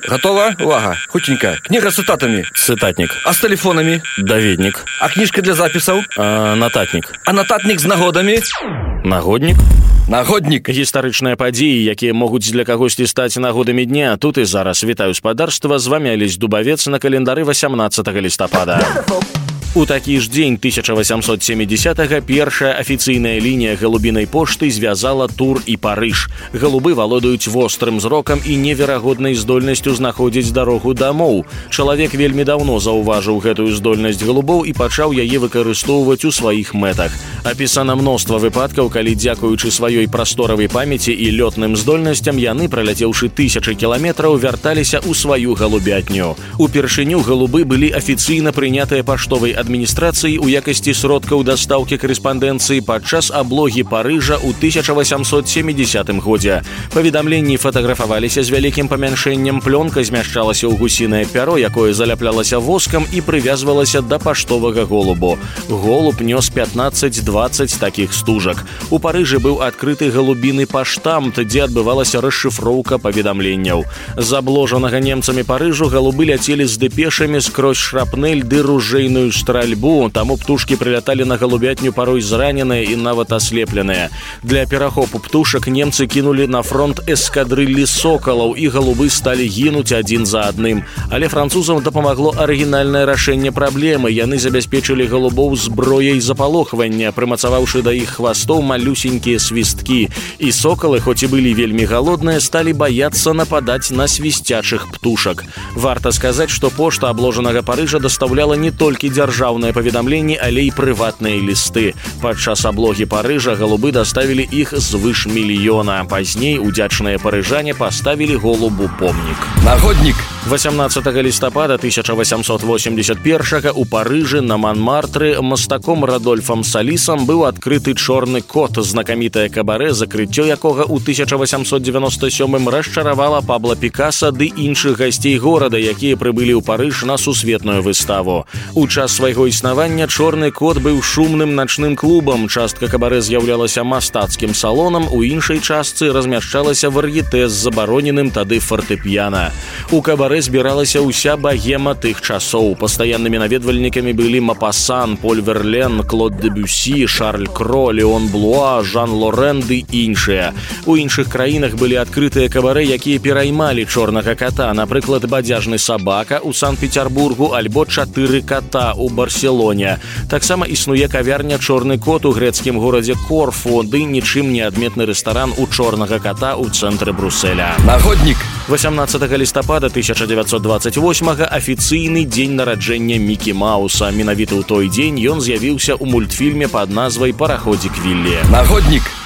Готова? Увага. Хутенька. Книга с цитатами. Цытатнік. А с телефонами? Даведнік. А книжка для записаў? Нататнік. А нататнік з нагодамі? Нагоднік. Нагоднік. Гістарычныя падзеі, якія могуць для кагосьці стаць нагодамі дня. Тут і зараз. Вітаю спадарства. З вамі Алесь Дубавец на календары 18 лістапада. У такі ж дзень 1870-го першая афіцыйная лінія галубінай пошты звязала Тур і Парыж. Галубы валодаюць вострым зрокам і неверагоднай здольнасцю знаходзіць дарогу дамоў. Чалавек вельмі даўно заўважыў гэтую здольнасць галубоў і пачаў яе выкарыстоўваць у сваіх мэтах. Апісана мноства выпадкаў, калі дзякуючы сваёй прасторавай памяці і лётным здольнасцям яны, праляцеўшы тысячы кіламетраў, вярталіся ў сваю галубятню. Упершыню галубы былі афіцыйна прынятыя паштовай адміністрацыі ў якасці сродкаў дастаўкі карэспандэнцыі падчас аблогі Парыжа ў 1870 годзе. Паведамленні фатаграфаваліся з вялікім памяншэннем, плёнка змяшчалася ў гусінае пяро, якое заляплялася воскам і прывязвалася да паштовага голубу. Голуб нёс 15-20 такіх стужак. У Парыжы быў адкрыты галубіны паштамт, дзе адбывалася расшыфроўка паведамленняў. З абложанага немцамі Парыжу галубы ляцелі з дэпешамі скрозь шрапнель ды ружейную стральбу, таму птушкі прыляталі на галубятню парой зраненыя і нават аслепленыя. Для перахопу птушак немцы кінулі на фронт эскадрыллі сокалаў, і галубы сталі гінуць адзін за адным. Але французам дапамагло арыгінальнае рашэнне праблемы. Яны забяспечылі галубоў зброяй запалохвання, прымацаваўшы да іх хвастоў малюсенькія свісткі. І сокалы, хоць і былі вельмі галодныя, сталі баяцца нападаць на свісцячых птушак. Варта сказаць, што пошта абложанага Парыжа дастаўляла не толькі дзяржаўныя паведамленні, але і прыватныя лісты. Падчас аблогі Парыжа галубы даставілі іх звыш мільёна. Пазней удзячныя парыжане паставілі голубу помнік. Нагоднік. 18 лістапада 1881 у Парыжы на Манмартры мастаком Радольфам Салісам быў адкрыты «Чорны кот», знакамітае кабарэ, закрыццё якога ў 1897 расчаравала Пабло Пікаса ды іншых гасцей горада, якія прыбылі ў Парыж на сусветную выставу. У час свайго існавання «Чорны кот» быў шумным начным клубам, частка кабарэ з'яўлялася мастацкім салонам, у іншай частцы размяшчалася вар'етэ з забароненым тады фартэпіяна. У кабарэ збіралася ўся багема тых часоў. Пастаяннымі наведвальнікамі былі Мапасан, Поль Верлен, Клод Дебюсі, Шарль Кро, Леон Блуа, Жан Лорен ды іншыя. У іншых краінах былі адкрытыя кабарэ, якія пераймалі «Чорнага кота», напрыклад, «Бадзяжны сабака» ў Санкт-Петербургу альбо «4 кота» у Барселоне. Таксама існуе кавярня «Чорны кот» у грэцкім горадзе Корфу, ды нічым не адметны рэстаран у «Чорнага кота» ў цэнтры Брусселя. Нагоднік. 18 лістапада 1928 афіцыйны дзень нараджэння Мікі Мауса. Менавіта ў той дзень ён з'явіўся ў мультфільме пад назвай «Параходзік Віллі». Нагоднік.